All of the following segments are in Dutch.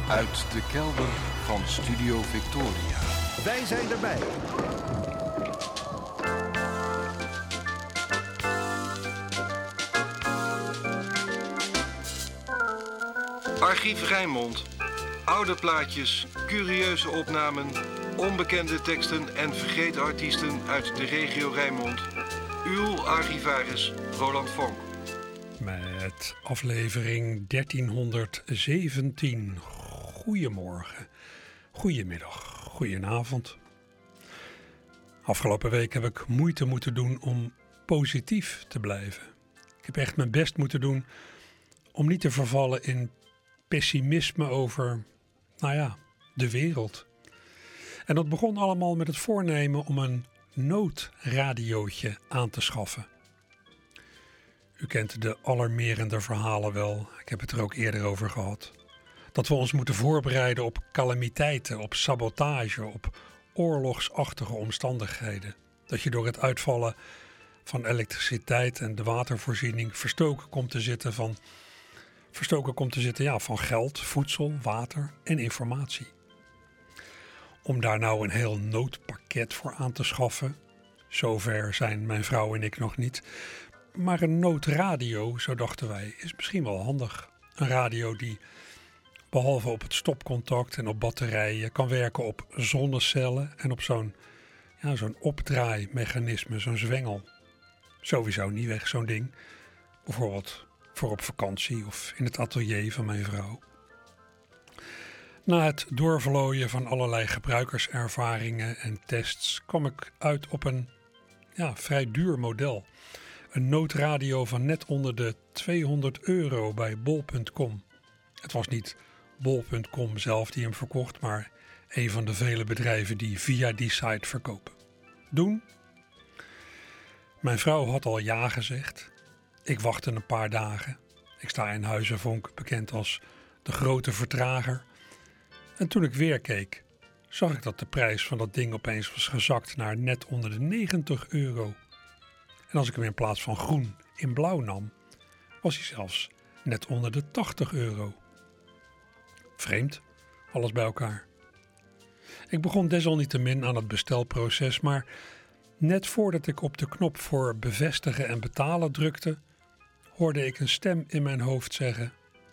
Uit de kelder van Studio Victoria. Wij zijn erbij. Archief Rijnmond. Oude plaatjes, curieuze opnamen, onbekende teksten en vergeten artiesten uit de regio Rijnmond. Uw archivaris Roland Vonk. Met aflevering 1317. Goedemorgen, goedemiddag, goedenavond. Afgelopen week heb ik moeite moeten doen om positief te blijven. Ik heb echt mijn best moeten doen om niet te vervallen in pessimisme over, de wereld. En dat begon allemaal met het voornemen om een noodradiootje aan te schaffen. U kent de alarmerende verhalen wel, ik heb het er ook eerder over gehad. Dat we ons moeten voorbereiden op calamiteiten, op sabotage, op oorlogsachtige omstandigheden. Dat je door het uitvallen van elektriciteit en de watervoorziening verstoken komt te zitten van geld, voedsel, water en informatie. Om daar nou een heel noodpakket voor aan te schaffen, zover zijn mijn vrouw en ik nog niet. Maar een noodradio, zo dachten wij, is misschien wel handig. Een radio die behalve op het stopcontact en op batterijen kan werken op zonnecellen en op zo'n opdraaimechanisme, zo'n zwengel. Sowieso niet weg, zo'n ding. Bijvoorbeeld voor op vakantie of in het atelier van mijn vrouw. Na het doorvlooien van allerlei gebruikerservaringen en tests kwam ik uit op een vrij duur model. Een noodradio van net onder de €200 bij bol.com. Het was niet bol.com zelf die hem verkocht, maar een van de vele bedrijven die via die site verkopen. Doen? Mijn vrouw had al ja gezegd. Ik wachtte een paar dagen. Ik sta in Huizenvonk bekend als de grote vertrager. En toen ik weer keek, zag ik dat de prijs van dat ding opeens was gezakt naar net onder de €90. En als ik hem in plaats van groen in blauw nam, was hij zelfs net onder de €80. Vreemd, alles bij elkaar. Ik begon desalniettemin aan het bestelproces, maar net voordat ik op de knop voor bevestigen en betalen drukte, hoorde ik een stem in mijn hoofd zeggen: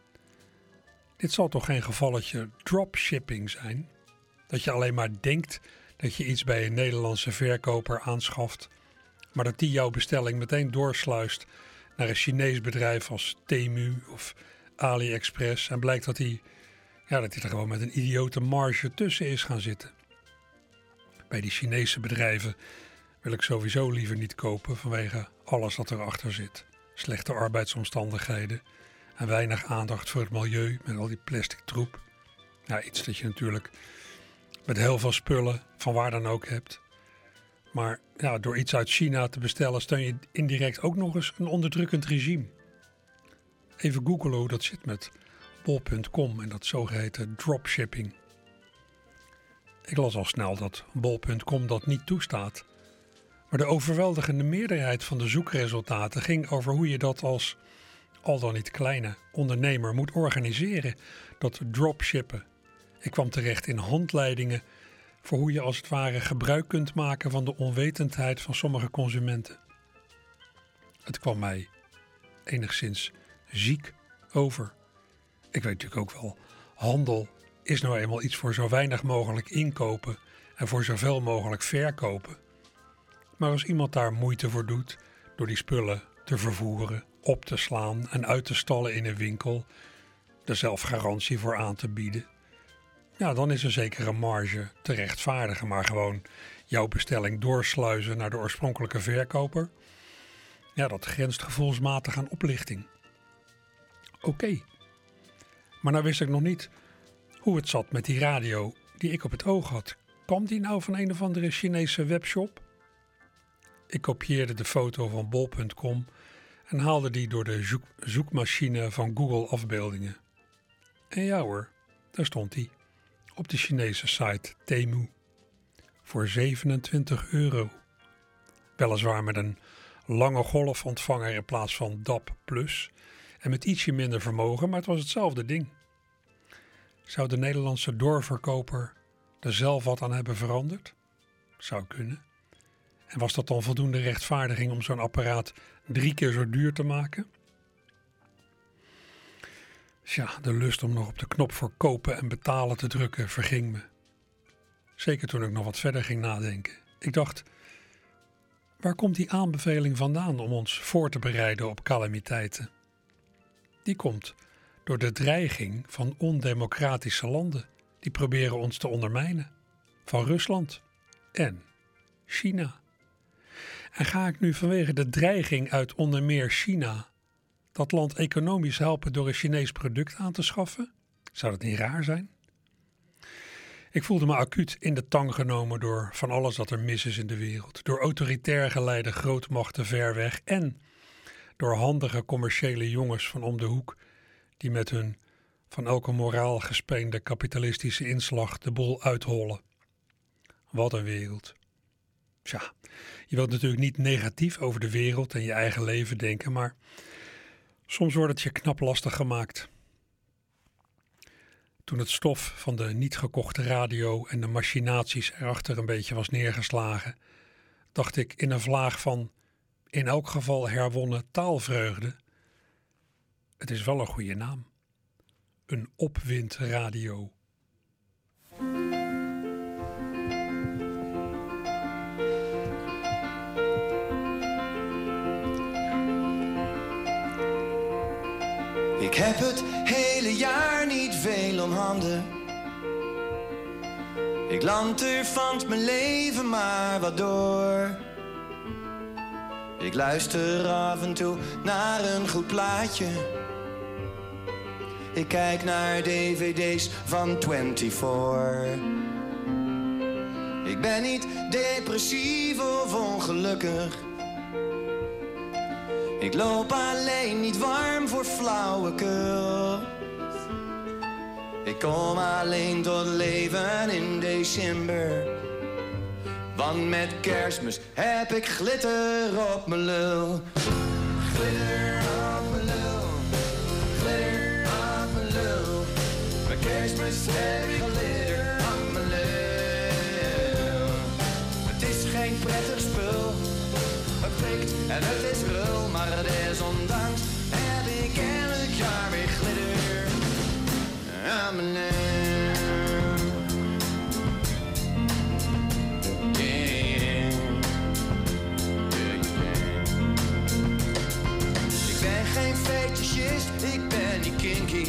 dit zal toch geen gevalletje dropshipping zijn? Dat je alleen maar denkt dat je iets bij een Nederlandse verkoper aanschaft, maar dat die jouw bestelling meteen doorsluist naar een Chinees bedrijf als Temu of AliExpress en blijkt dat hij er gewoon met een idiote marge tussen is gaan zitten. Bij die Chinese bedrijven wil ik sowieso liever niet kopen vanwege alles wat erachter zit. Slechte arbeidsomstandigheden en weinig aandacht voor het milieu met al die plastic troep. Iets dat je natuurlijk met heel veel spullen van waar dan ook hebt. Maar door iets uit China te bestellen steun je indirect ook nog eens een onderdrukkend regime. Even googlen hoe dat zit met bol.com en dat zogeheten dropshipping. Ik las al snel dat bol.com dat niet toestaat. Maar de overweldigende meerderheid van de zoekresultaten ging over hoe je dat als al dan niet kleine ondernemer moet organiseren, dat dropshippen. Ik kwam terecht in handleidingen voor hoe je als het ware gebruik kunt maken van de onwetendheid van sommige consumenten. Het kwam mij enigszins ziek over. Ik weet natuurlijk ook wel, handel is nou eenmaal iets voor zo weinig mogelijk inkopen en voor zoveel mogelijk verkopen. Maar als iemand daar moeite voor doet door die spullen te vervoeren, op te slaan en uit te stallen in een winkel, er zelf garantie voor aan te bieden, dan is een zekere marge te rechtvaardigen. Maar gewoon jouw bestelling doorsluizen naar de oorspronkelijke verkoper, dat grenst gevoelsmatig aan oplichting. Oké. Maar nou wist ik nog niet hoe het zat met die radio die ik op het oog had. Kwam die nou van een of andere Chinese webshop? Ik kopieerde de foto van bol.com en haalde die door de zoekmachine van Google afbeeldingen. En ja hoor, daar stond hij. Op de Chinese site Temu. Voor €27. Weliswaar met een lange golfontvanger in plaats van DAB+. En met ietsje minder vermogen, maar het was hetzelfde ding. Zou de Nederlandse doorverkoper er zelf wat aan hebben veranderd? Zou kunnen. En was dat dan voldoende rechtvaardiging om zo'n apparaat 3 keer zo duur te maken? Tja, de lust om nog op de knop voor kopen en betalen te drukken verging me. Zeker toen ik nog wat verder ging nadenken. Ik dacht, waar komt die aanbeveling vandaan om ons voor te bereiden op calamiteiten? Die komt door de dreiging van ondemocratische landen die proberen ons te ondermijnen. Van Rusland en China. En ga ik nu vanwege de dreiging uit onder meer China dat land economisch helpen door een Chinees product aan te schaffen? Zou dat niet raar zijn? Ik voelde me acuut in de tang genomen door van alles wat er mis is in de wereld. Door autoritair geleide grootmachten ver weg en door handige commerciële jongens van om de hoek die met hun van elke moraal gespeende kapitalistische inslag de boel uithollen. Wat een wereld. Tja, je wilt natuurlijk niet negatief over de wereld en je eigen leven denken, maar soms wordt het je knap lastig gemaakt. Toen het stof van de niet gekochte radio en de machinaties erachter een beetje was neergeslagen, dacht ik in een vlaag van in elk geval herwonnen taalvreugde: het is wel een goede naam. Een opwindradio. Ik heb het hele jaar niet veel om handen. Ik lanterfant mijn leven maar wat door. Ik luister af en toe naar een goed plaatje. Ik kijk naar dvd's van 24. Ik ben niet depressief of ongelukkig. Ik loop alleen niet warm voor flauwekul. Ik kom alleen tot leven in december. Want met Kerstmis heb ik glitter op mijn lul. Glitter op mijn lul. Glitter op mijn lul. Met Kerstmis heb ik glitter op mijn lul. Het is geen prettig spul. Het prikt en het is rul, maar desondanks heb ik elk jaar weer glitter aan mijn lul. Ik ben geen fetischist, ik ben niet kinky.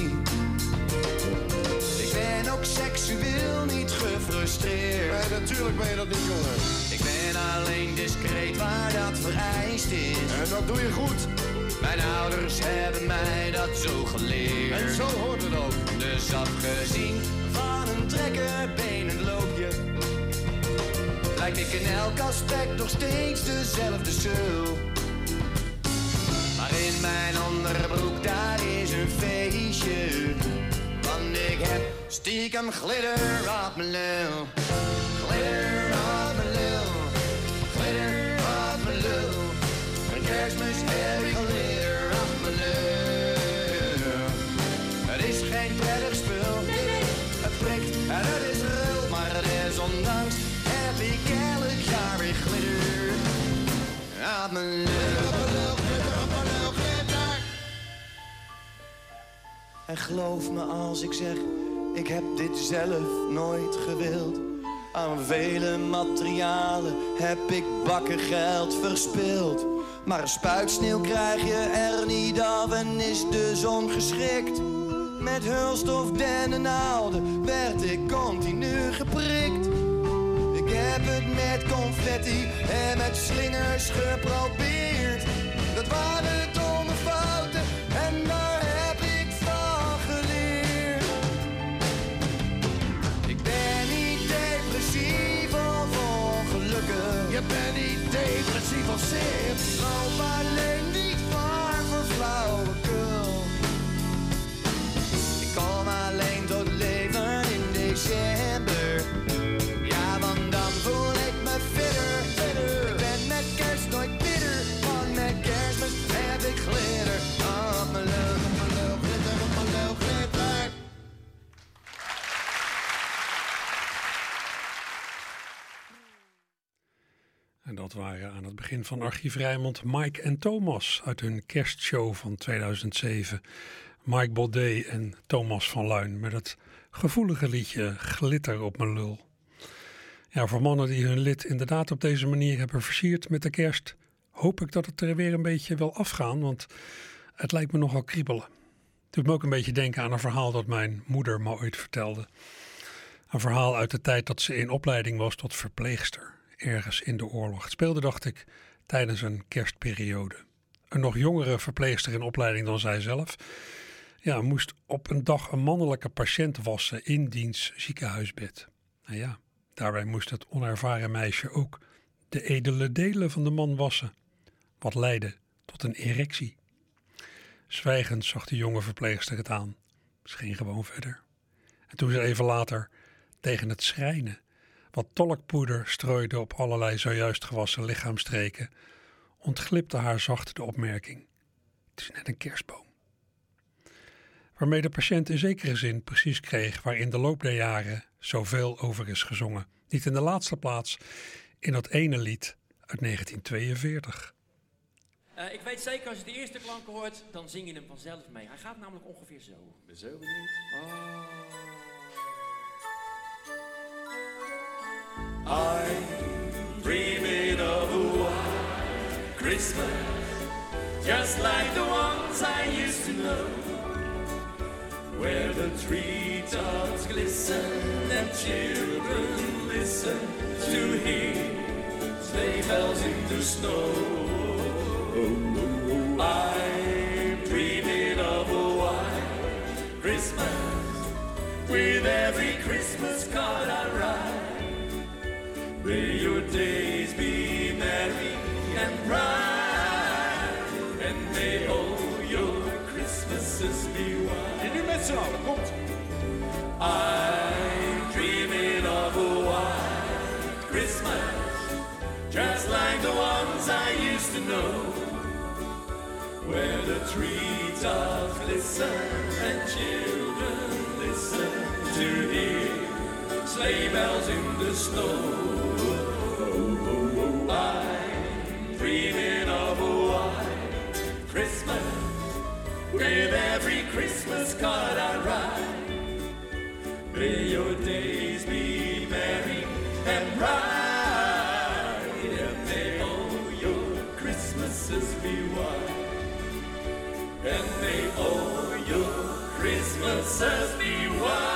Ik ben ook seksueel niet gefrustreerd. Nee, natuurlijk ben je dat niet, jongen. Ik ben alleen discreet waar dat vereist is. En dat doe je goed. Mijn ouders hebben mij dat zo geleerd. En zo hoort het ook. Dus afgezien van een trekkerbenend loopje, lijk ik in elk aspect nog steeds dezelfde sul. Maar in mijn onderbroek daar is een feestje. Want ik heb stiekem glitter op mijn lul. Glitter op mijn lul. Glitter op mijn lul. Een Kerstmis heb ik glitter op mijn lul. Het is geen prettig spul. Het prikt en het is rul. Maar desondanks heb ik elk jaar weer glitter op mijn lul. En geloof me als ik zeg, ik heb dit zelf nooit gewild. Aan vele materialen heb ik bakken geld verspild. Maar een spuitsneeuw krijg je er niet af en is de zon geschikt. Met hulstof dennennaalden werd ik continu geprikt. Ik heb het met confetti en met slingers geprobeerd. Dat waren domme fouten en daar heb ik van geleerd. Ik ben niet depressief of ongelukkig. Je bent niet depressief of zeer. Ik loop alleen niet waar voor flauwekul. Ik kom alleen tot leven in december. Ja, want dan voel ik me fitter. Ik ben met kerst nooit bitter, want met Kerstmis heb ik glitter Dat waren aan het begin van Archief Rijnmond Mike en Thomas uit hun kerstshow van 2007. Mike Baudet en Thomas van Luijn met het gevoelige liedje Glitter op mijn lul. Ja, voor mannen die hun lid inderdaad op deze manier hebben versierd met de kerst, hoop ik dat het er weer een beetje wil afgaan, want het lijkt me nogal kriebelen. Het doet me ook een beetje denken aan een verhaal dat mijn moeder me ooit vertelde. Een verhaal uit de tijd dat ze in opleiding was tot verpleegster, ergens in de oorlog. Het speelde, dacht ik, tijdens een kerstperiode. Een nog jongere verpleegster in opleiding dan zij zelf, ja, moest op een dag een mannelijke patiënt wassen in diens ziekenhuisbed. Nou ja, daarbij moest het onervaren meisje ook de edele delen van de man wassen, wat leidde tot een erectie. Zwijgend zag de jonge verpleegster het aan. Ze ging gewoon verder. En toen ze even later tegen het schrijnen wat tolkpoeder strooide op allerlei zojuist gewassen lichaamstreken, ontglipte haar zacht de opmerking: het is net een kerstboom. Waarmee de patiënt in zekere zin precies kreeg waar in de loop der jaren zoveel over is gezongen. Niet in de laatste plaats in dat ene lied uit 1942. Ik weet zeker, als je de eerste klanken hoort, dan zing je hem vanzelf mee. Hij gaat namelijk ongeveer zo. Ik ben zo benieuwd. I'm dreaming of a white Christmas, just like the ones I used to know, where the treetops glisten and children listen to hear sleigh bells in the snow. I'm dreaming of a white Christmas, with every Christmas card I write. May your days be merry and bright, and may all your Christmases be white. En nu met z'n allen, komt. I'm dreaming of a white Christmas, just like the ones I used to know, where the treetops glisten and children listen to hear sleigh bells in the snow. I'm dreaming of a white Christmas, with every Christmas card I write. May your days be merry and bright, and may all your Christmases be white, and may all your Christmases be white.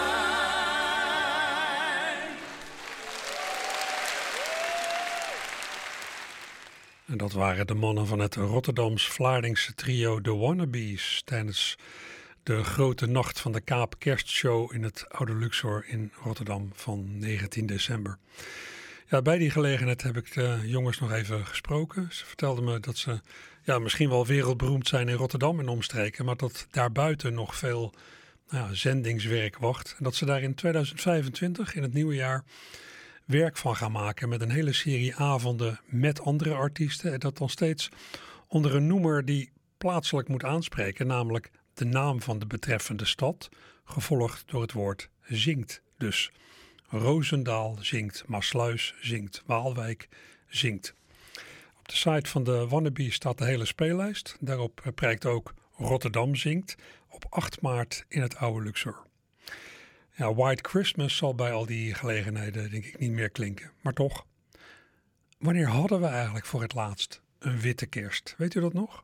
En dat waren de mannen van het Rotterdams-Vlaardingse trio The Wannabes tijdens de grote nacht van de Kaap Kerstshow in het Oude Luxor in Rotterdam van 19 december. Ja, bij die gelegenheid heb ik de jongens nog even gesproken. Ze vertelden me dat ze misschien wel wereldberoemd zijn in Rotterdam en omstreken, maar dat daarbuiten nog veel zendingswerk wacht. En dat ze daar in 2025, in het nieuwe jaar, werk van gaan maken met een hele serie avonden met andere artiesten. En dat dan steeds onder een noemer die plaatselijk moet aanspreken, namelijk de naam van de betreffende stad, gevolgd door het woord zingt. Dus Roosendaal zingt, Maassluis zingt, Waalwijk zingt. Op de site van de Wannabes staat de hele speellijst. Daarop prijkt ook Rotterdam zingt op 8 maart in het Oude Luxor. Ja, White Christmas zal bij al die gelegenheden denk ik niet meer klinken. Maar toch, wanneer hadden we eigenlijk voor het laatst een witte kerst? Weet u dat nog?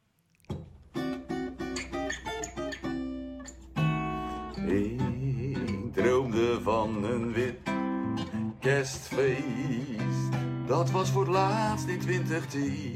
Ik droomde van een wit kerstfeest. Dat was voor het laatst in 2010.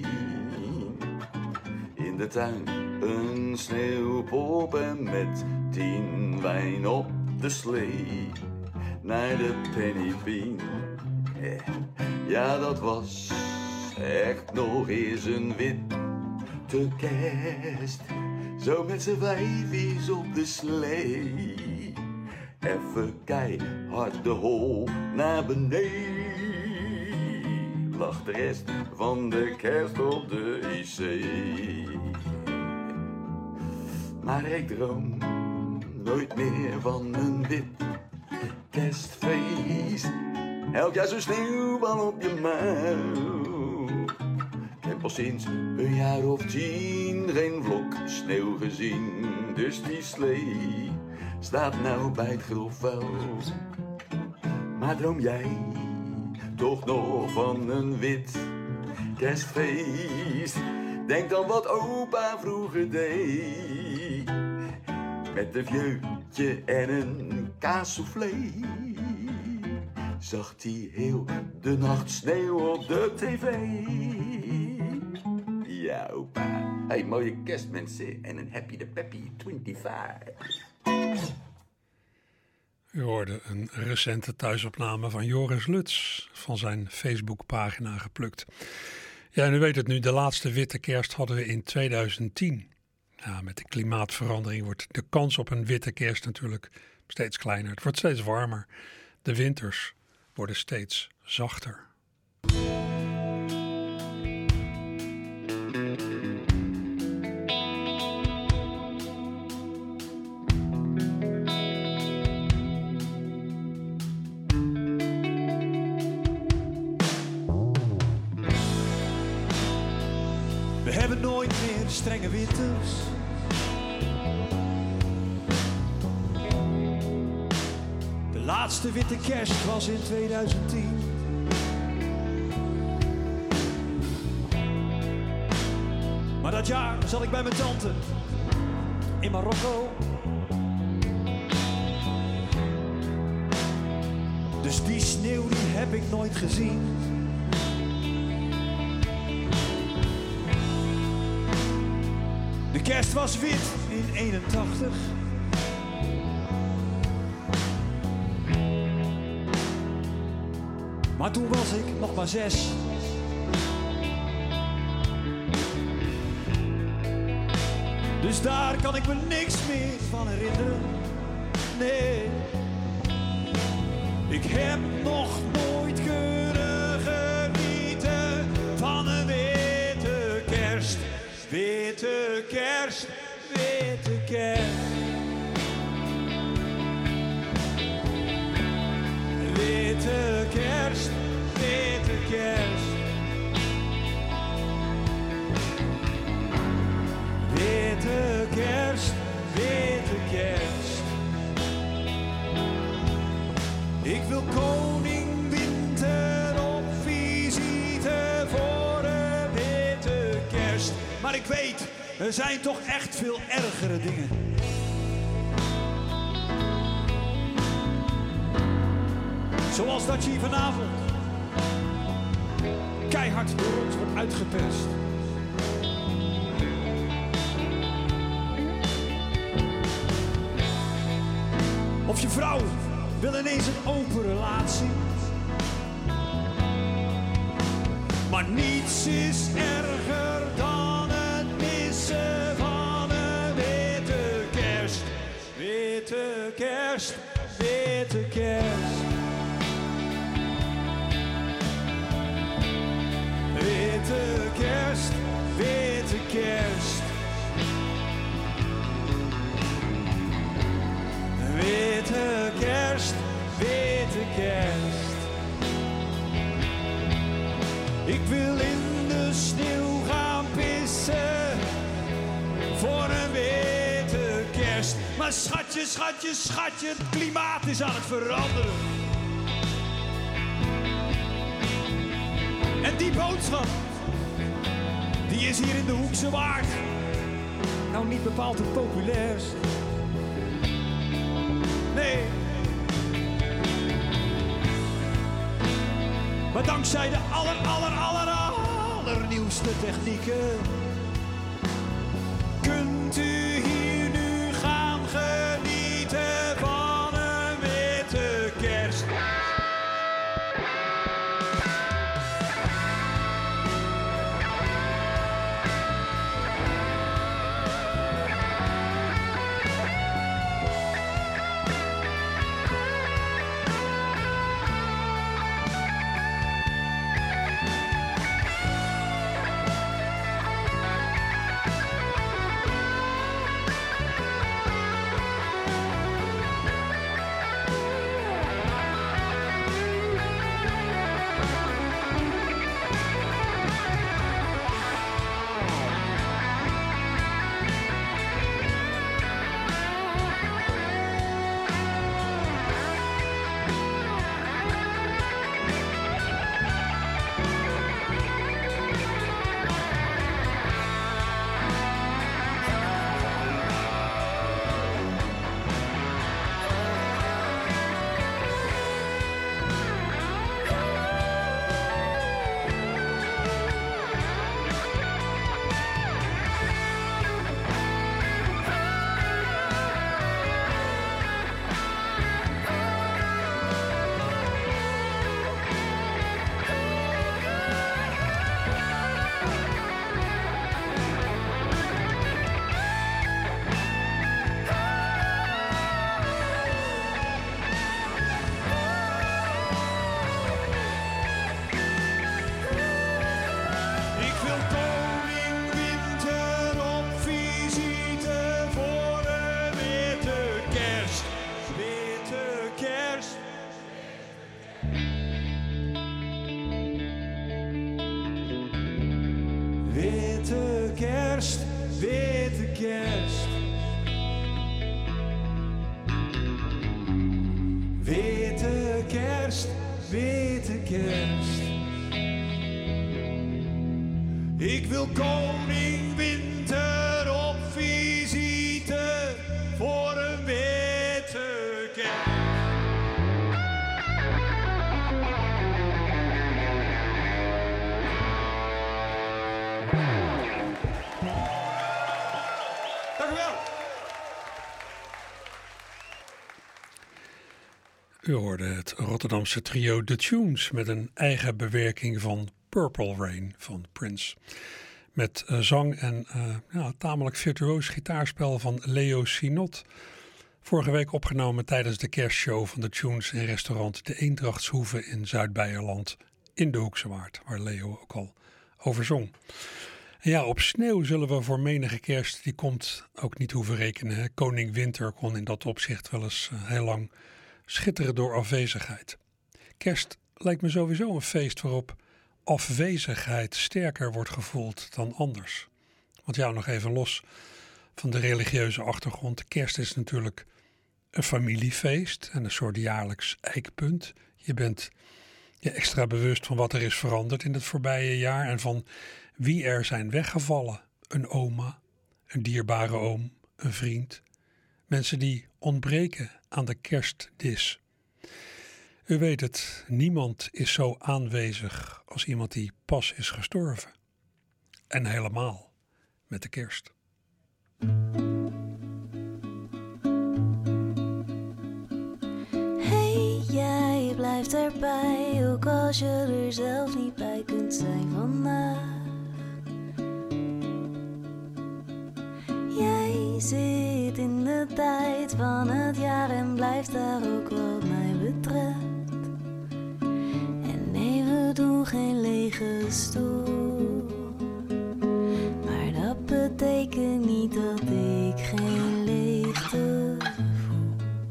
In de tuin een sneeuwpop en met 10 wijn op de slee naar de Pennybean. Ja, dat was echt nog eens een witte kerst. Zo met z'n vijfjes op de slee. Even keihard de hol naar beneden. Lag de rest van de kerst op de IC. Maar ik droom nooit meer van een wit kerstfeest. Elk jaar zo'n sneeuwbal op je muil. al sinds een jaar of 10 geen vlok sneeuw gezien. Dus die slee staat nou bij het grofveld. Maar droom jij toch nog van een wit kerstfeest? Denk dan wat opa vroeger deed. Met een vieutje en een kaassoufflé. Zag hij heel de nacht sneeuw op de tv. Ja, opa. Hey, mooie kerstmensen en een happy the peppy 25. U hoorde een recente thuisopname van Joris Luts van zijn Facebookpagina geplukt. Ja, en u weet het nu, de laatste witte kerst hadden we in 2010. Ja, met de klimaatverandering wordt de kans op een witte kerst natuurlijk steeds kleiner. Het wordt steeds warmer. De winters worden steeds zachter. We hebben nooit meer strenge winters. De laatste witte kerst was in 2010. Maar dat jaar zat ik bij mijn tante in Marokko. Dus die sneeuw die heb ik nooit gezien. De kerst was wit in 81. Maar toen was ik nog maar 6. Dus daar kan ik me niks meer van herinneren. Nee. Ik heb nog nooit kunnen genieten van een witte kerst. Witte kerst, witte kerst. Witte kerst, witte kerst. Witte kerst, witte kerst. Ik wil koning winter op visite voor een witte kerst. Maar ik weet, er zijn toch echt veel ergere dingen. Zoals dat je hier vanavond keihard door ons wordt uitgeperst. Of je vrouw wil ineens een open relatie. Maar niets is erger dan het missen van een witte kerst. Witte kerst, witte kerst. Witte kerst, witte kerst. Witte kerst, witte kerst. Ik wil in de sneeuw gaan pissen voor een witte kerst. Maar schatje, schatje, schatje, het klimaat is aan het veranderen. En die boodschap, die is hier in de Hoekse Waard nou niet bepaald het populairst. Nee. Maar dankzij de allernieuwste technieken kunt u hier nu gaan genieten van een witte kerst. kerst. Witte kerst, witte kerst. Ik wil koning Winter op visite voor een witte kerst. Dank u wel. U hoorde het Rotterdamse trio The Tunes met een eigen bewerking van Purple Rain van Prince. Met zang en tamelijk virtuoos gitaarspel van Leo Sinot. Vorige week opgenomen tijdens de kerstshow van The Tunes in restaurant De Eendrachtshoeve in Zuid-Beierland in de Hoekse Waard, waar Leo ook al over zong. En ja, op sneeuw zullen we voor menige kerst, die komt, ook niet hoeven rekenen. Hè? Koning Winter kon in dat opzicht wel eens heel lang schitteren door afwezigheid. Kerst lijkt me sowieso een feest waarop afwezigheid sterker wordt gevoeld dan anders. Want ja, nog even los van de religieuze achtergrond. Kerst is natuurlijk een familiefeest en een soort jaarlijks eikpunt. Je bent je extra bewust van wat er is veranderd in het voorbije jaar en van wie er zijn weggevallen. Een oma, een dierbare oom, een vriend. Mensen die ontbreken aan de kerstdis. U weet het, niemand is zo aanwezig als iemand die pas is gestorven. En helemaal met de kerst. Hey, jij blijft erbij, ook als je er zelf niet bij kunt zijn vandaag. Jij zit in de tijd van het jaar en blijft daar ook wat mij betreft. En nee, we doen geen lege stoel. Maar dat betekent niet dat ik geen leegte voel.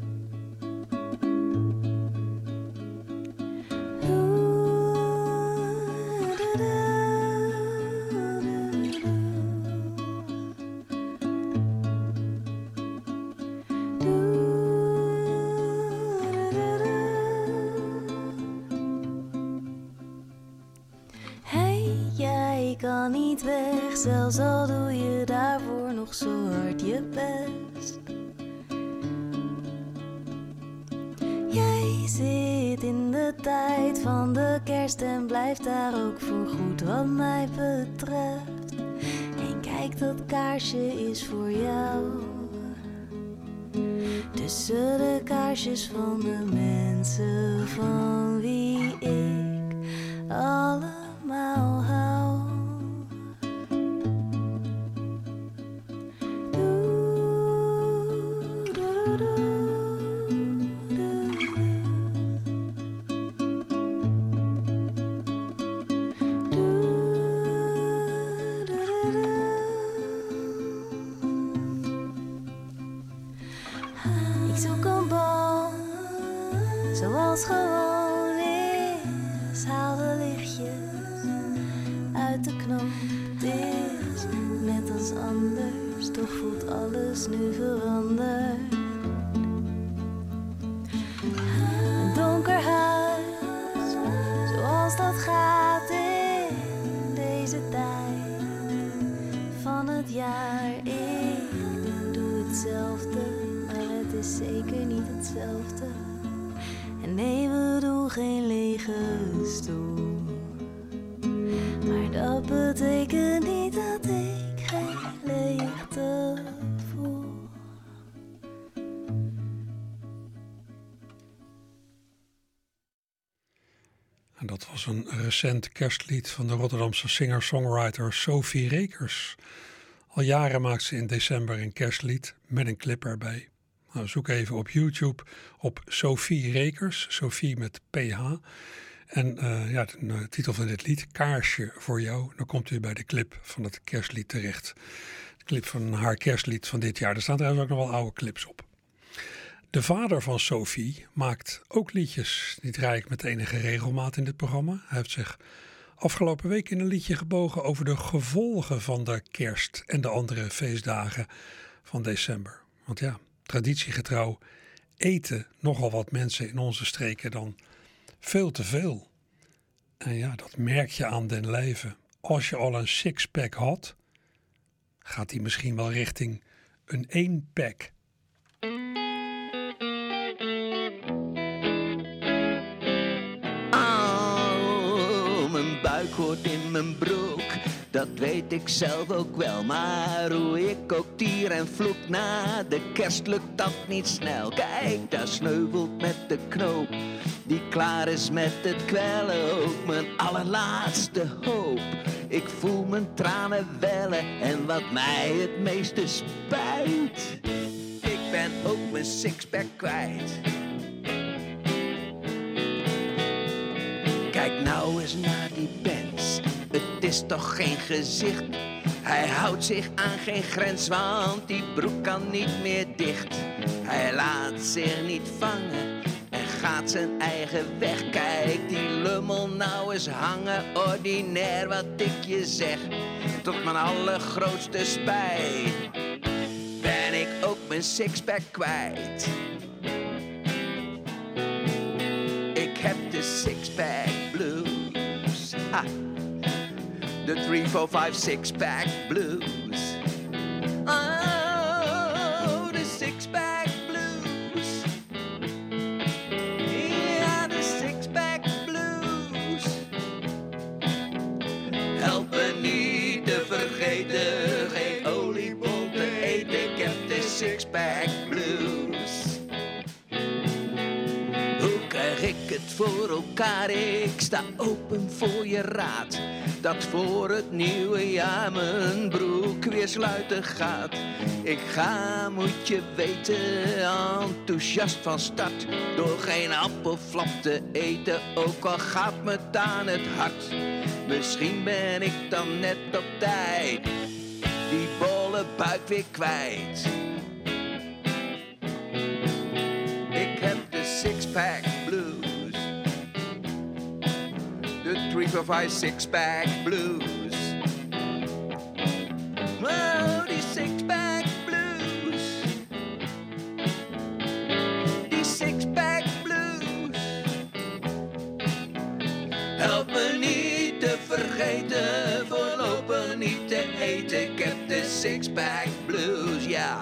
Kan niet weg, zelfs al doe je daarvoor nog zo hard je best. Jij zit in de tijd van de kerst en blijft daar ook voor goed wat mij betreft. En kijk, dat kaarsje is voor jou. Tussen de kaarsjes van de mensen van wie ik allemaal hou. Ik zoek een bal, zoals gewoon is. Haal de lichtjes uit de knop. Het is net als anders, toch voelt alles nu veranderd. Een donker huis, zoals dat gaat in deze tijd van het jaar. Ik doe hetzelfde, maar het is zeker niet hetzelfde. En nee, we doen geen lege stoel. Maar dat betekent niet dat ik geen leegte voel. En dat was een recent kerstlied van de Rotterdamse singer-songwriter Sophie Rekers. Al jaren maakt ze in december een kerstlied met een clip erbij. Nou, zoek even op YouTube op Sophie Rekers, Sophie met PH. En de titel van dit lied, Kaarsje voor jou. Dan komt u bij de clip van het kerstlied terecht. De clip van haar kerstlied van dit jaar. Er staan trouwens ook nog wel oude clips op. De vader van Sophie maakt ook liedjes. Die draai ik met enige regelmaat in dit programma. Hij heeft zich afgelopen week in een liedje gebogen over de gevolgen van de kerst en de andere feestdagen van december. Want ja, traditiegetrouw eten nogal wat mensen in onze streken dan veel te veel. En ja, dat merk je aan den lijve. Als je al een sixpack had, gaat die misschien wel richting een 1-pack. Oh, mijn buik hoort in mijn broek, dat weet ik zelf ook wel. Maar hoe ik ook tier en vloek na de kerst lukt dat niet snel. Kijk, daar sneuvelt met de knoop, die klaar is met het kwellen. Ook mijn allerlaatste hoop. Ik voel mijn tranen wellen en wat mij het meeste spijt, ik ben ook mijn sixpack kwijt. Kijk nou eens naar die Benz, het is toch geen gezicht. Hij houdt zich aan geen grens, want die broek kan niet meer dicht. Hij laat zich niet vangen en gaat zijn eigen weg. Kijk die lummel nou eens hangen, ordinair wat ik je zeg. Tot mijn allergrootste spijt ben ik ook mijn sixpack kwijt. Ik heb de sixpack blues. Ha. De 3, 4, 5, sixpack blues. Oh, de sixpack blues. Ja, de sixpack blues. Help me niet te vergeten, geen oliebol te eten. Ik heb de sixpack blues. Hoe krijg ik het voor elkaar? Ik sta open voor je raad. Dat voor het nieuwe jaar mijn broek weer sluiten gaat. Ik ga, moet je weten, enthousiast van start. Door geen appelflap te eten, ook al gaat me het aan het hart. Misschien ben ik dan net op tijd die bolle buik weer kwijt. Ik heb de sixpack blues. De 3, 4, 5, sixpack blues. Oh, die sixpack blues. Die sixpack blues. Help me niet te vergeten, voorlopig niet te eten. Ik heb de sixpack blues, ja.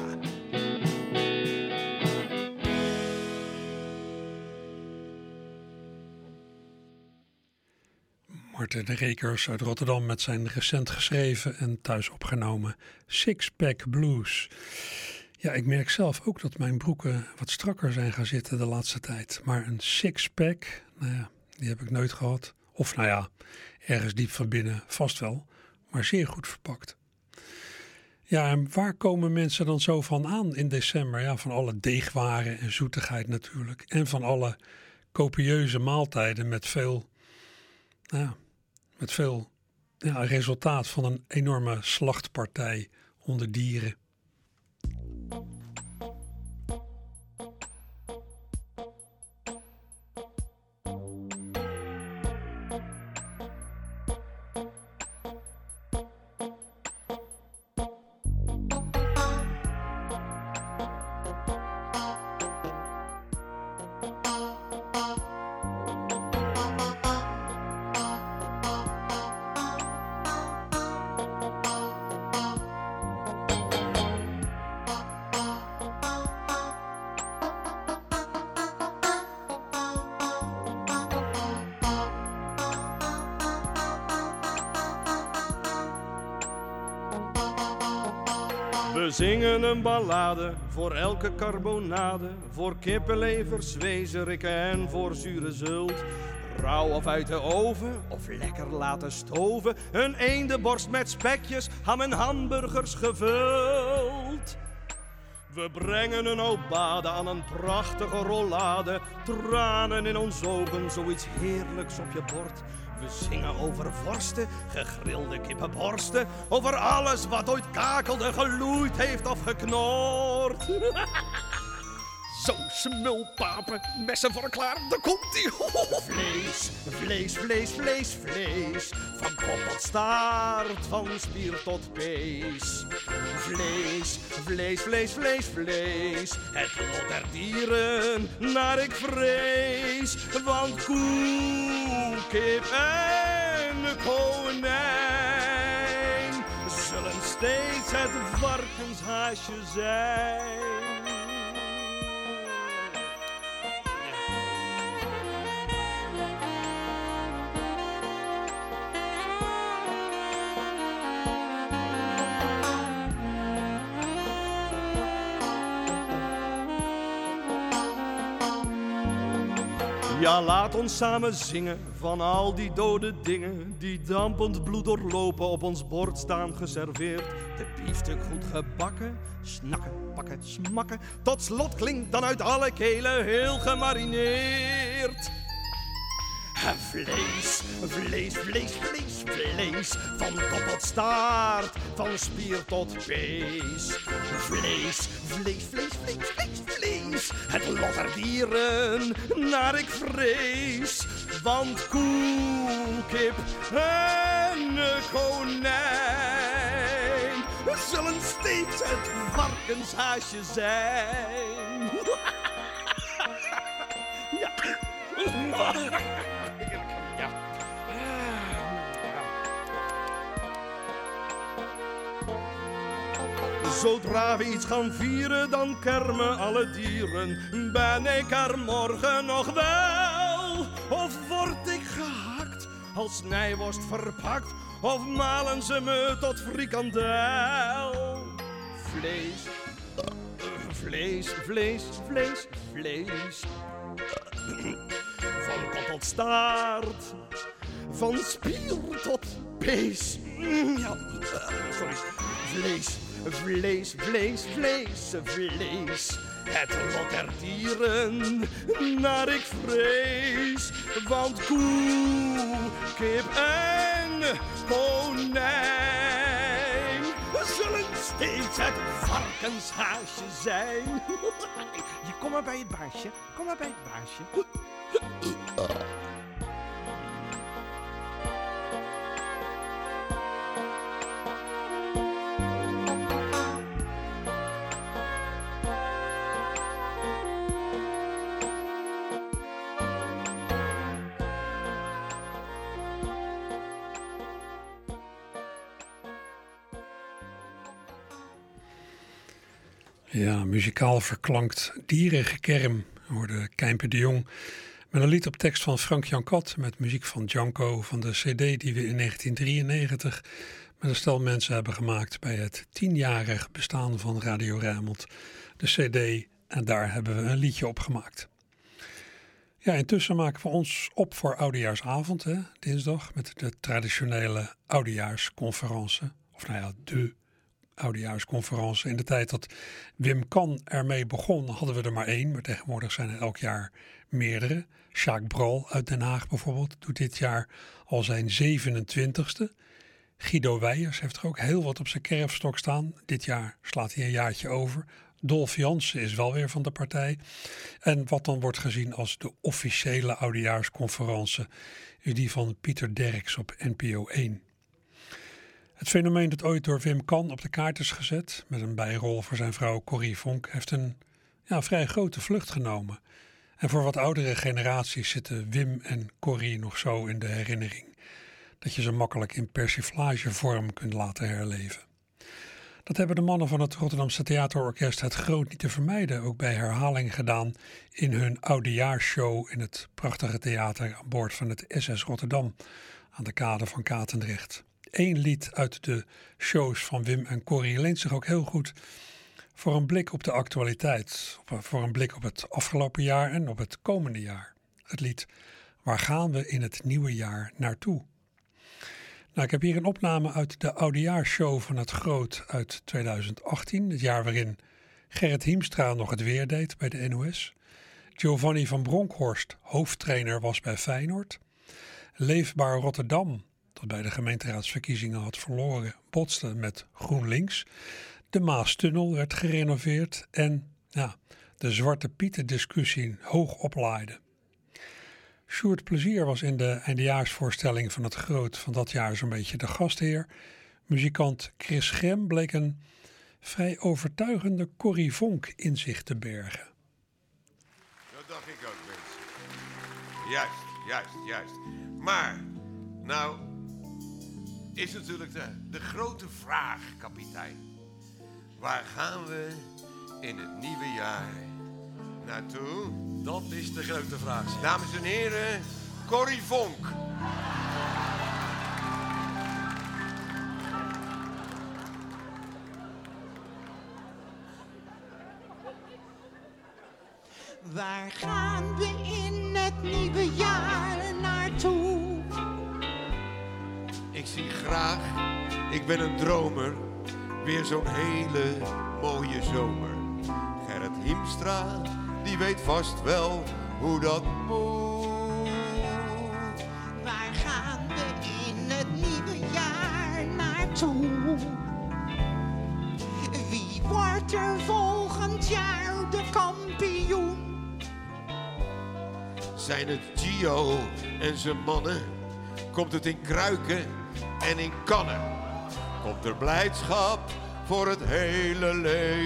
Marten de Rekers uit Rotterdam met zijn recent geschreven en thuis opgenomen Sixpack Blues. Ja, ik merk zelf ook dat mijn broeken wat strakker zijn gaan zitten de laatste tijd. Maar een sixpack, nou ja, die heb ik nooit gehad. Of nou ja, ergens diep van binnen vast wel, maar zeer goed verpakt. Ja, en waar komen mensen dan zo van aan in december? Ja, van alle deegwaren en zoetigheid natuurlijk. En van alle copieuze maaltijden met veel... Nou ja, met veel resultaat van een enorme slachtpartij onder dieren. We zingen een ballade voor elke carbonade, voor kippenlevers, wezerikken en voor zure zult. Rauw of uit de oven, of lekker laten stoven, een eendenborst met spekjes, ham en hamburgers gevuld. We brengen een obade aan een prachtige rollade, tranen in ons ogen, zoiets heerlijks op je bord. We zingen over worsten, gegrilde kippenborsten, over alles wat ooit kakelde, geloeid heeft of geknord. Zo, smulpapen, messen voor klaar, daar komt-ie. Vlees, vlees, vlees, vlees, vlees. Van kop tot staart, van spier tot pees. Vlees, vlees, vlees, vlees, vlees. Het lot der dieren, naar ik vrees. Want koe, kip en konijn zullen steeds het varkenshaasje zijn. Ja, laat ons samen zingen van al die dode dingen die dampend bloed doorlopen op ons bord staan geserveerd. De biefstuk goed gebakken, snakken, pakken, smakken. Tot slot klinkt dan uit alle kelen heel gemarineerd. Vlees, vlees, vlees, vlees, vlees. Van kop tot staart, van spier tot pees. Vlees, vlees, vlees, vlees, vlees, vlees. Het lot der dieren, naar ik vrees. Want koe, kip en konijn zullen steeds het varkenshaasje zijn. Ja. Zodra we iets gaan vieren, dan kermen alle dieren. Ben ik er morgen nog wel? Of word ik gehakt, als snijworst verpakt? Of malen ze me tot frikandel? Vlees, vlees, vlees, vlees, vlees. Van kop tot staart, van spier tot pees. Ja, sorry. Vlees, vlees, vlees, vlees, vlees. Het lot der dieren, naar ik vrees. Want koe, kip en konijn zullen steeds het varkenshaasje zijn. Je kom maar bij het baasje, kom maar bij het baasje. Ja, muzikaal verklankt dierengekerm, hoorde Kijmpe de Jong met een lied op tekst van Frank-Jan Kat met muziek van Django van de cd die we in 1993 met een stel mensen hebben gemaakt bij het 10-jarig bestaan van Radio Rijnmond, de cd, en daar hebben we een liedje op gemaakt. Ja, intussen maken we ons op voor Oudejaarsavond, hè, dinsdag, met de traditionele Oudejaarsconferentie, of nou ja, de Oudejaarsconferentie. In de tijd dat Wim Kan ermee begon, hadden we er maar één, maar tegenwoordig zijn er elk jaar meerdere. Sjaak Bral uit Den Haag bijvoorbeeld doet dit jaar al zijn 27e. Guido Weijers heeft er ook heel wat op zijn kerfstok staan. Dit jaar slaat hij een jaartje over. Dolf Jansen is wel weer van de partij. En wat dan wordt gezien als de officiële Oudejaarsconferentie is die van Pieter Derks op NPO 1. Het fenomeen dat ooit door Wim Kan op de kaart is gezet, met een bijrol voor zijn vrouw Corrie Vonk, heeft een vrij grote vlucht genomen. En voor wat oudere generaties zitten Wim en Corrie nog zo in de herinnering, dat je ze makkelijk in persiflagevorm kunt laten herleven. Dat hebben de mannen van het Rotterdamse Theaterorkest Het Groot niet te vermijden ook bij herhaling gedaan in hun oudejaarsshow in het prachtige theater aan boord van het SS Rotterdam aan de kade van Katendrecht. Eén lied uit de shows van Wim en Corrie leent zich ook heel goed voor een blik op de actualiteit, voor een blik op het afgelopen jaar en op het komende jaar. Het lied Waar gaan we in het nieuwe jaar naartoe? Nou, ik heb hier een opname uit de oudejaarsshow van Het Groot uit 2018, het jaar waarin Gerrit Hiemstra nog het weer deed bij de NOS. Giovanni van Bronckhorst hoofdtrainer was bij Feyenoord. Leefbaar Rotterdam, dat bij de gemeenteraadsverkiezingen had verloren, botste met GroenLinks. De Maastunnel werd gerenoveerd en de Zwarte Pieten discussie hoog oplaaide. Sjoerd Plezier was in de eindejaarsvoorstelling van het Groot van dat jaar zo'n beetje de gastheer. Muzikant Chris Grem bleek een vrij overtuigende Corrie Vonk in zich te bergen. Dat dacht ik ook, mensen. Juist. Maar, nou, is natuurlijk de grote vraag, kapitein. Waar gaan we in het nieuwe jaar naartoe? Dat is de grote vraag. Dames en heren, Corrie Vonk. Waar gaan we in het nieuwe jaar naartoe? Ik zie graag, ik ben een dromer, weer zo'n hele mooie zomer. Gerrit Hiemstra, die weet vast wel hoe dat moet. Waar gaan we in het nieuwe jaar naartoe? Wie wordt er volgend jaar de kampioen? Zijn het Gio en zijn mannen? Komt het in kruiken en in kannen? Komt er blijdschap voor het hele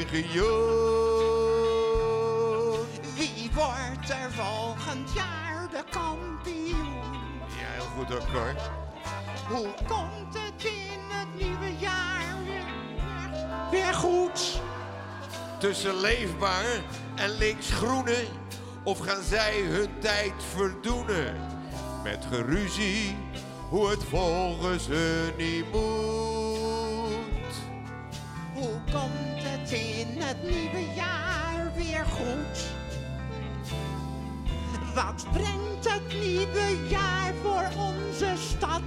legioen? Wie wordt er volgend jaar de kampioen? Ja, heel goed ook, Cor. Hoe komt het in het nieuwe jaar weer goed? Tussen leefbaar en linksgroene, of gaan zij hun tijd verdoenen? Met geruzie, hoe het volgens hun niet moet. Hoe komt het in het nieuwe jaar weer goed? Wat brengt het nieuwe jaar voor onze stad?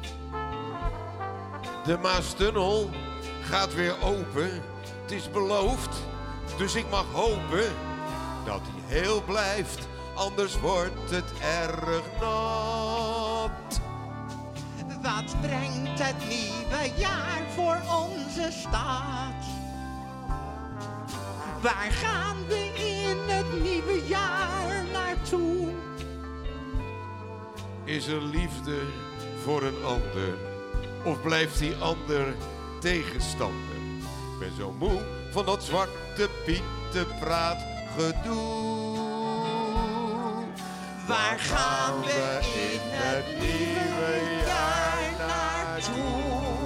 De Maastunnel gaat weer open, het is beloofd, dus ik mag hopen dat hij heel blijft, anders wordt het erg nat. Wat brengt het nieuwe jaar voor onze stad? Waar gaan we in het nieuwe jaar naartoe? Is er liefde voor een ander, of blijft die ander tegenstander? Ik ben zo moe van dat zwarte pietenpraat gedoe. Waar gaan we in het nieuwe jaar naartoe?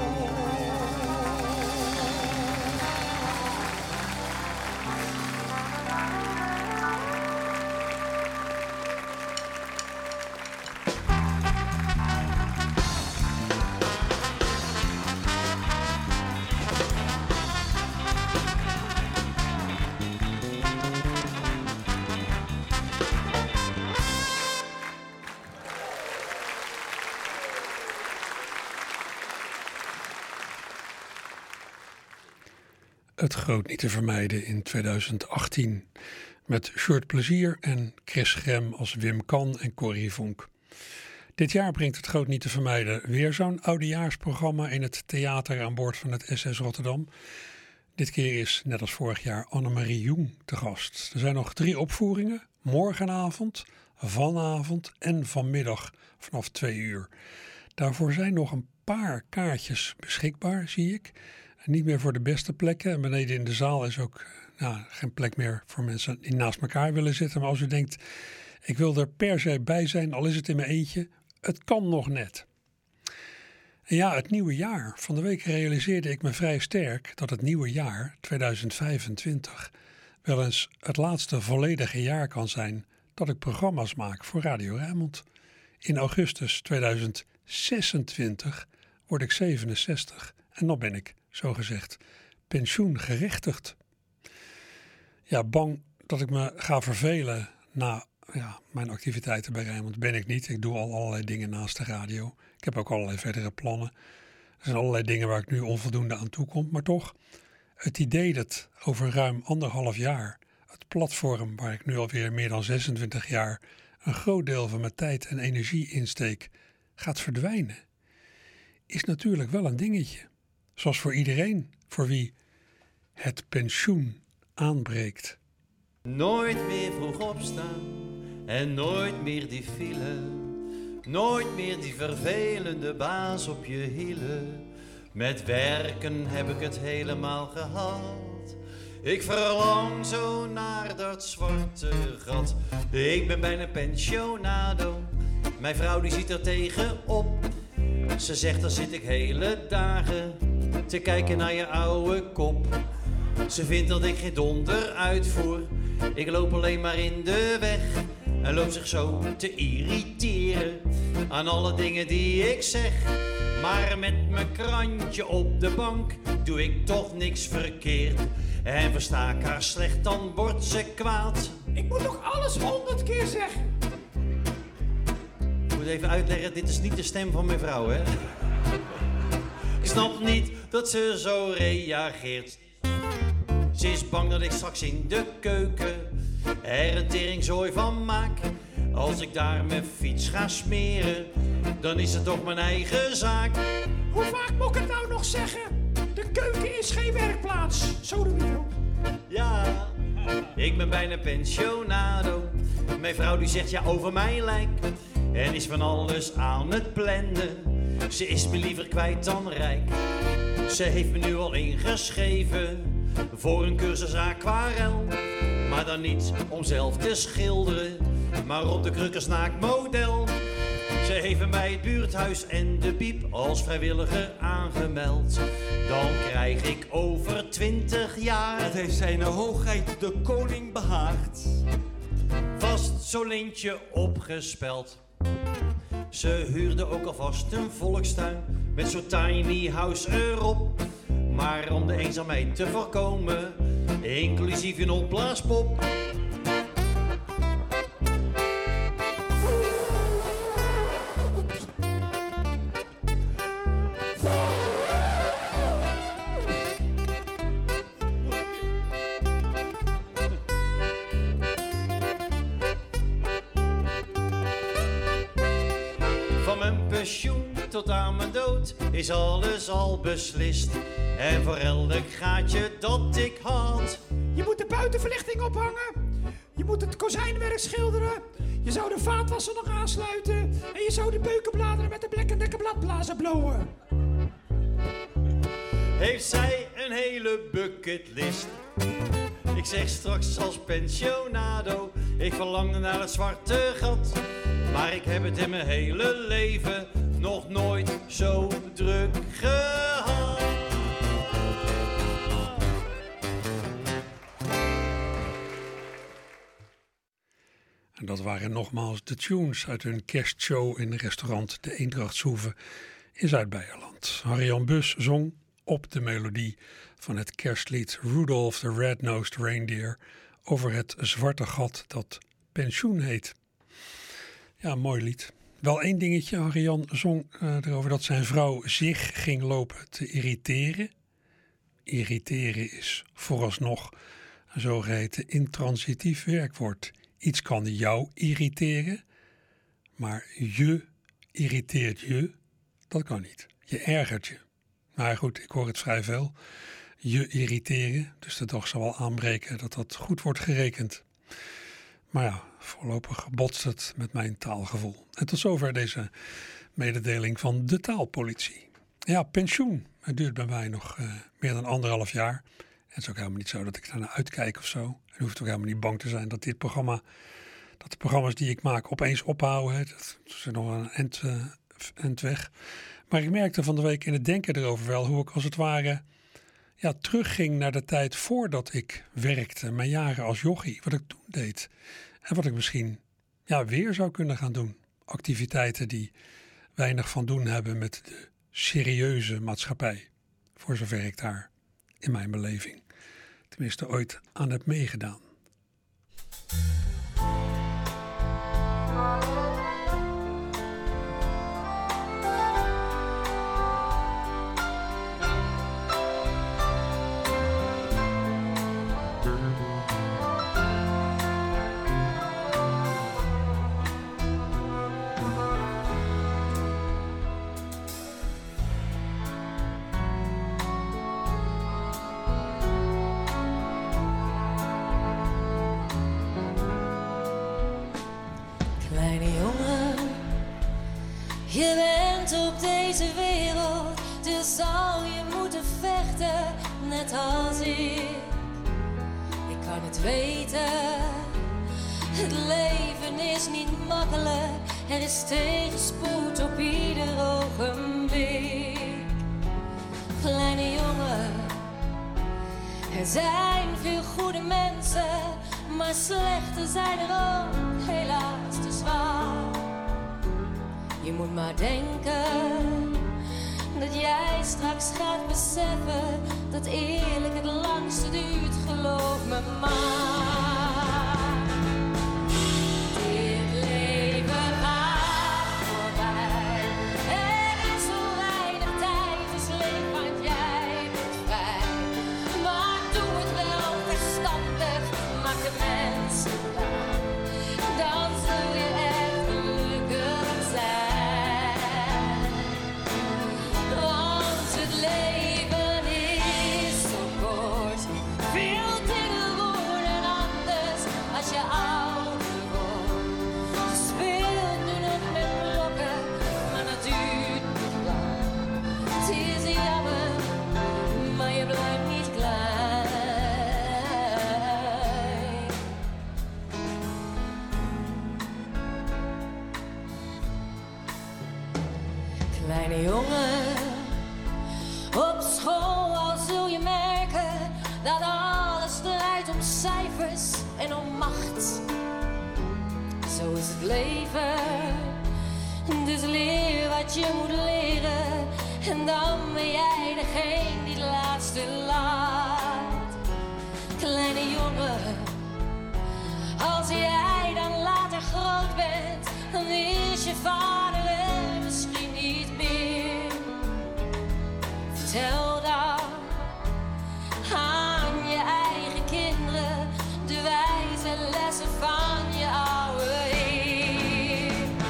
Het Groot niet te vermijden in 2018. Met Sjoerd Plezier en Chris Grem als Wim Kan en Corrie Vonk. Dit jaar brengt Het Groot niet te vermijden weer zo'n oudejaarsprogramma in het theater aan boord van het SS Rotterdam. Dit keer is, net als vorig jaar, Annemarie Jong te gast. Er zijn nog 3 opvoeringen, morgenavond, vanavond en vanmiddag vanaf 2 uur. Daarvoor zijn nog een paar kaartjes beschikbaar, zie ik. Niet meer voor de beste plekken. En beneden in de zaal is ook geen plek meer voor mensen die naast elkaar willen zitten. Maar als u denkt, ik wil er per se bij zijn, al is het in mijn eentje. Het kan nog net. En ja, het nieuwe jaar. Van de week realiseerde ik me vrij sterk dat het nieuwe jaar, 2025, wel eens het laatste volledige jaar kan zijn dat ik programma's maak voor Radio Rijnmond. In augustus 2026 word ik 67 en dan ben ik, zogezegd, pensioengerechtigd. Ja, bang dat ik me ga vervelen na mijn activiteiten bij Rijnmond ben ik niet. Ik doe al allerlei dingen naast de radio. Ik heb ook allerlei verdere plannen. Er zijn allerlei dingen waar ik nu onvoldoende aan toe kom. Maar toch, het idee dat over ruim 1,5 jaar het platform waar ik nu alweer meer dan 26 jaar een groot deel van mijn tijd en energie insteek gaat verdwijnen, is natuurlijk wel een dingetje. Zoals voor iedereen voor wie het pensioen aanbreekt. Nooit meer vroeg opstaan en nooit meer die file. Nooit meer die vervelende baas op je hielen. Met werken heb ik het helemaal gehad. Ik verlang zo naar dat zwarte gat. Ik ben bijna pensionado. Mijn vrouw die ziet er tegenop. Ze zegt dan zit ik hele dagen te kijken naar je oude kop. Ze vindt dat ik geen donder uitvoer. Ik loop alleen maar in de weg. En loop zich zo te irriteren aan alle dingen die ik zeg. Maar met mijn krantje op de bank doe ik toch niks verkeerd. En versta ik haar slecht, dan wordt ze kwaad. Ik moet toch alles 100 keer zeggen? Ik moet even uitleggen, dit is niet de stem van mijn vrouw, hè? Ik snap niet dat ze zo reageert. Ze is bang dat ik straks in de keuken er een teringzooi van maak. Als ik daar mijn fiets ga smeren, dan is het toch mijn eigen zaak. Hoe vaak moet ik het nou nog zeggen? De keuken is geen werkplaats. Zo doen we het ook. Ja, ik ben bijna pensionado. Mijn vrouw die zegt ja over mij lijkt. En is van alles aan het plannen. Ze is me liever kwijt dan rijk. Ze heeft me nu al ingeschreven voor een cursus aquarel. Maar dan niet om zelf te schilderen, maar op de krukkersnaakmodel. Ze heeft bij het buurthuis en de piep als vrijwilliger aangemeld. Dan krijg ik over 20 jaar, dat heeft zijn hoogheid de koning behaagd, vast zo'n lintje opgespeld. Ze huurde ook alvast een volkstuin met zo'n tiny house erop. Maar om de eenzaamheid te voorkomen, inclusief een opblaaspop. Van mijn pensioen tot aan mijn dood is alles al beslist. En voor elk gaatje dat ik had, je moet de buitenverlichting ophangen. Je moet het kozijnwerk schilderen. Je zou de vaatwasser nog aansluiten. En je zou de beukenbladeren met de Black & Decker bladblazer blowen. Heeft zij een hele bucketlist? Ik zeg straks als pensionado, ik verlang naar het zwarte gat. Maar ik heb het in mijn hele leven nog nooit zo druk gehad. En dat waren nogmaals de tunes uit hun kerstshow in restaurant De Eendrachtshoeve in Zuid-Beierland. Harry-Jan Bus zong op de melodie van het kerstlied Rudolph the Red-Nosed Reindeer over het zwarte gat dat pensioen heet. Ja, mooi lied. Wel één dingetje, Harry-Jan zong erover dat zijn vrouw zich ging lopen te irriteren. Irriteren is vooralsnog een zogeheten intransitief werkwoord. Iets kan jou irriteren, maar je irriteert je, dat kan niet. Je ergert je. Maar goed, ik hoor het vrij veel. Je irriteren, dus de dag zal wel aanbreken dat dat goed wordt gerekend. Maar ja, voorlopig botst het met mijn taalgevoel. En tot zover deze mededeling van de taalpolitie. Ja, pensioen. Het duurt bij mij nog meer dan 1,5 jaar. En het is ook helemaal niet zo dat ik daar naar uitkijk of zo. En je hoeft ook helemaal niet bang te zijn dat dit programma, dat de programma's die ik maak opeens ophouden. Dat is nog een eind weg. Maar ik merkte van de week in het denken erover wel hoe ik als het ware terugging naar de tijd voordat ik werkte. Mijn jaren als jochie, wat ik toen deed. En wat ik misschien weer zou kunnen gaan doen. Activiteiten die weinig van doen hebben met de serieuze maatschappij. Voor zover ik daar in mijn beleving tenminste ooit aan heb meegedaan. Je bent op deze wereld, dus zal je moeten vechten, net als ik. Ik kan het weten, het leven is niet makkelijk. Er is tegenspoed op ieder ogenblik. Kleine jongen, er zijn veel goede mensen, maar slechte zijn er ook helaas te zwaar. Je moet maar denken dat jij straks gaat beseffen dat eerlijk het langste duurt, geloof me maar. Dit leven gaat voorbij. Er is zo weinig tijd, dus leef want jij bent vrij. Maar doe het wel verstandig, maak de mensen blij. Dan zul je echt gelukkig zijn. Want het leven is zo kort. Veel dingen worden anders als je ouder wordt. Je speelt nu nog met blokken, maar dat duurt niet lang. Het is jammer, maar je blijft niet klein. Kleine jongen, op school al zul je merken dat alles draait om cijfers en om macht. Zo is het leven, dus leer wat je moet leren. En dan ben jij degene die het laatste laat. Kleine jongen, als jij dan later groot bent, dan is je vader er misschien niet meer. Vertel dan aan je eigen kinderen de wijze lessen van je oude heer.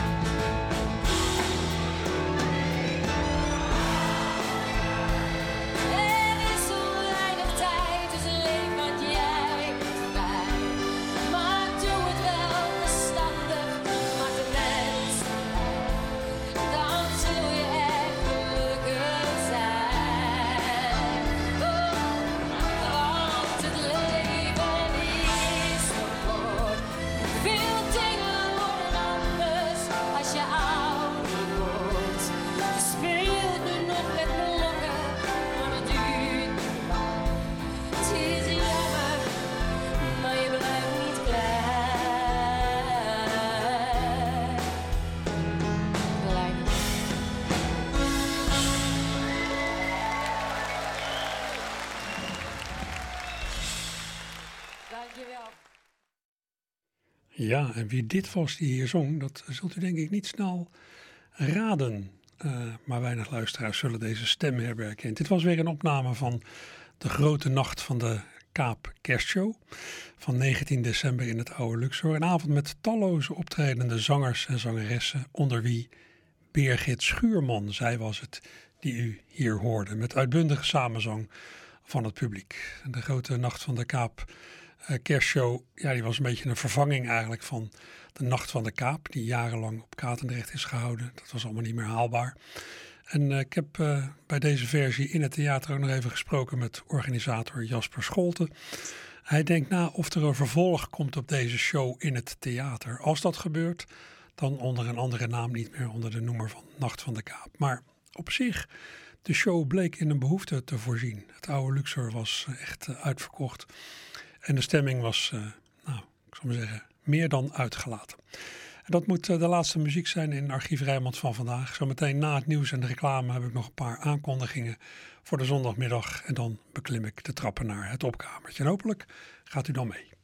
Er is zo weinig tijd, dus leef wat jij bent vrij. Maar doe het wel verstandig, maak de mensen blij. Dan zul je echt gelukkig zijn. Want het leven is zo kort. Veel dingen worden anders als je ouder wordt. Je speelt nu nog met blokken, maar het duurt niet lang. Het is jammer, maar je blijft niet klein. Klein. Dankjewel. Ja, en wie dit was die hier zong, dat zult u denk ik niet snel raden. Maar weinig luisteraars zullen deze stem hebben herkend. Dit was weer een opname van de grote nacht van de Kaap Kerstshow van 19 december in het Oude Luxor. Een avond met talloze optredende zangers en zangeressen, onder wie Birgit Schuurman. Zij was het die u hier hoorde, met uitbundige samenzang van het publiek. En de grote nacht van de Kaap Kerstshow, ja, die was een beetje een vervanging eigenlijk van de Nacht van de Kaap, die jarenlang op Katendrecht is gehouden. Dat was allemaal niet meer haalbaar. En ik heb bij deze versie in het theater ook nog even gesproken met organisator Jasper Scholten. Hij denkt na of er een vervolg komt op deze show in het theater. Als dat gebeurt, dan onder een andere naam, niet meer onder de noemer van Nacht van de Kaap. Maar op zich, de show bleek in een behoefte te voorzien. Het Oude Luxor was echt uitverkocht. En de stemming was, ik zal maar zeggen, meer dan uitgelaten. En dat moet de laatste muziek zijn in Archief Rijnmond van vandaag. Zometeen na het nieuws en de reclame heb ik nog een paar aankondigingen voor de zondagmiddag. En dan beklim ik de trappen naar het opkamertje. En hopelijk gaat u dan mee.